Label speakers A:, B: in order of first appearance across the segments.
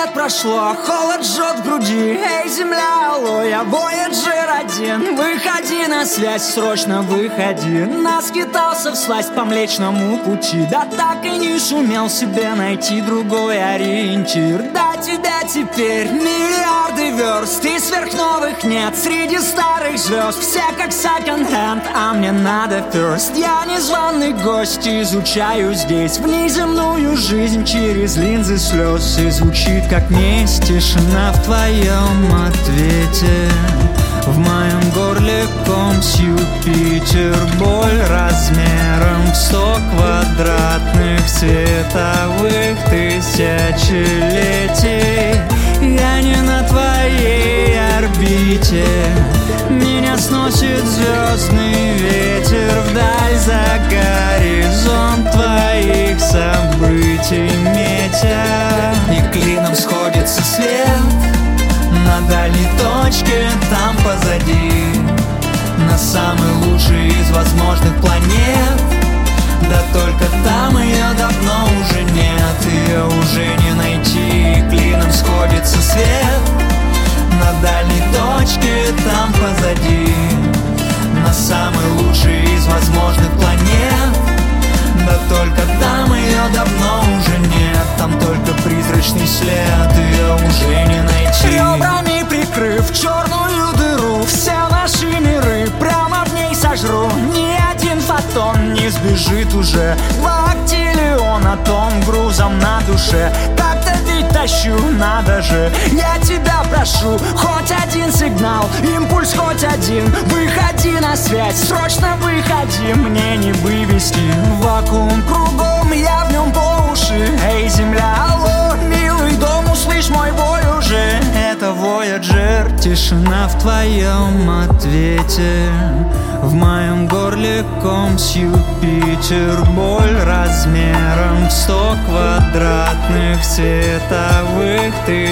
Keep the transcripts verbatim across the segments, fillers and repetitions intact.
A: лет прошло, холод жжет в груди. Эй, земля, алло, я Вояджер один. Выходи на связь, срочно выходи. Наскитался всласть по Млечному пути, да так и не сумел себе найти другой ориентир. До тебя теперь миллиарды верст, и сверхновых нет среди старых звезд. Все как секонд-хенд, а мне надо first. Я незваный гость, изучаю здесь внеземную жизнь через линзы слез. И звучит как месть тишина в твоем ответе. В моем горле ком с Юпитер, боль размером в сто квадратных световых тысячелетий. Я не на твоей орбите, меня сносит звездный ветер вдаль за горизонт твоих событий метя. И клином сходится свет на дальней точке там позади, на самой лучшей из возможных планет. Да только там ее давно уже нет, ее уже не найти. Клином сходится свет на дальней точке там позади, на самой лучшей из возможных планет. Да только там ее давно уже нет, там только призрачный след, ее уже не найти. Ребрами прикрыв черную дыру, все наши миры прямо в ней сожру. Ни один фотон не сбежит уже, бактиллион том грузом на душе. Так-то ведь тащу, надо же, я тебя прошу, хоть один сигнал, импульс хоть один. Выходи на связь, срочно выходи, мне не вывести. Вакуум кругом, я в нем по уши. Эй, земля, алло, милый дом, услышь мой вой уже. Это Вояджер, тишина в твоем ответе. В моем горле ком с Юпитер, боль размером в сто квадратных световых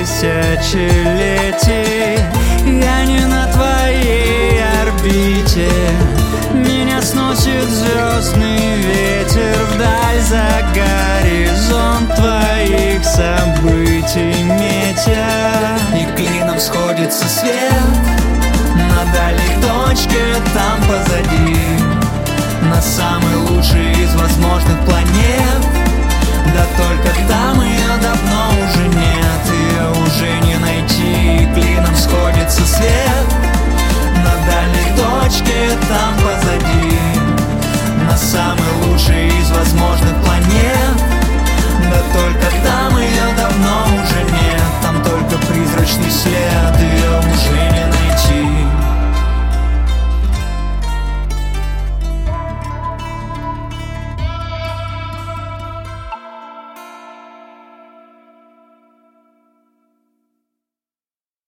A: тысячелетий. Я не на твоей орбите, меня сносит звездный ветер вдаль за горизонт твоих событий метя. И клином сходится свет на дальней точке там позади, на самой лучшей из возможных планет. Да только